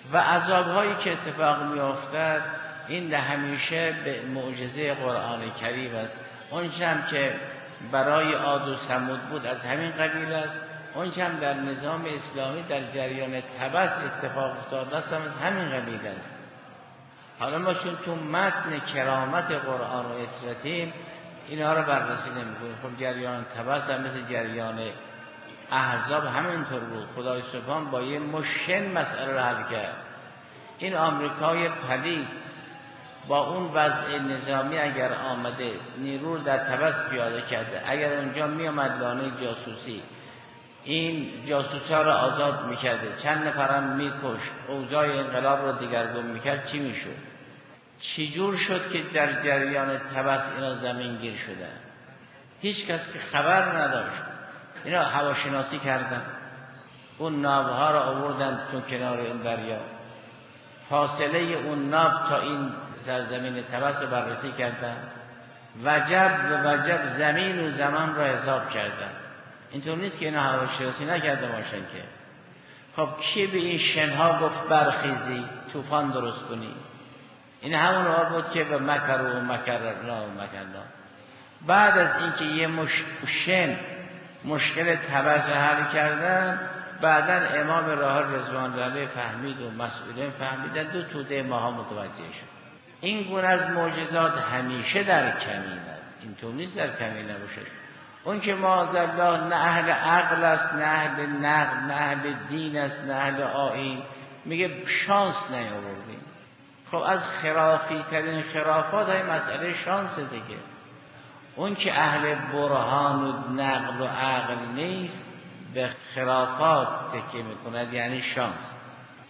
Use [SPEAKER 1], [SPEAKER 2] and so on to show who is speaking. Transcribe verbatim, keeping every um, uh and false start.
[SPEAKER 1] و عذابهایی که اتفاق میافتد این ده همیشه به معجزه قرآن کریم است. اون هم که برای عاد و ثمود بود از همین قبیل است، اون هم در نظام اسلامی در جریان طبس اتفاق افتاده است هم از همین قبیل است. حالا ما چون تو متن کرامت قرآن و اطرتیم اینا رو بررسی نمی‌کنیم. خب جریان طبس هم مثل جریان احزاب همینطور بود. خدای سبحان با یه مشن مسئله رو حل کرد. این آمریکای پلید با اون وضع نظامی اگر آمده نیرو در طبس پیاده کرده، اگر اونجا می آمد لانه جاسوسی این جاسوسا رو آزاد میکرده، چند نفرم میکشت، اوضاع انقلاب رو دیگرگون میکرد، چی میشد؟ چجور شد که در جریان طبس اینا زمین گیر شدن؟ هیچ کس که خبر نداشت. اینا هواشناسی کردن، اون ناوها رو آوردن تو کنار این دریا، فاصله اون ناو تا این سرزمین طبس رو بررسی کردن، وجب و وجب زمین و زمان را حساب کردن. اینطور نیست که اینا هواشناسی نکرده باشن که. خب کی به این شنها گفت برخیزی طوفان درست کنی؟ این همون رو بود که به مکر و مکرنا و مکرنا. بعد از اینکه یه مش... شن مشکل طبس رو حل کردن، بعدا امام راه رضوان الله فهمید و مسئولین فهمیدن، دو توده ماها متوجه شد. این گونه از معجزات همیشه در کمین است، اینطور نیست در کمین نباشه. اون که معاذالله نه اهل عقل است، نه اهل نقل، نه اهل دین است، نه اهل آیین، میگه شانس نیاوردیم. خب از خرافی ترین خرافات های مسئله شانس دیگه. اون که اهل برهان و نقل و عقل نیست به خرافات تکیه میکند، یعنی شانس.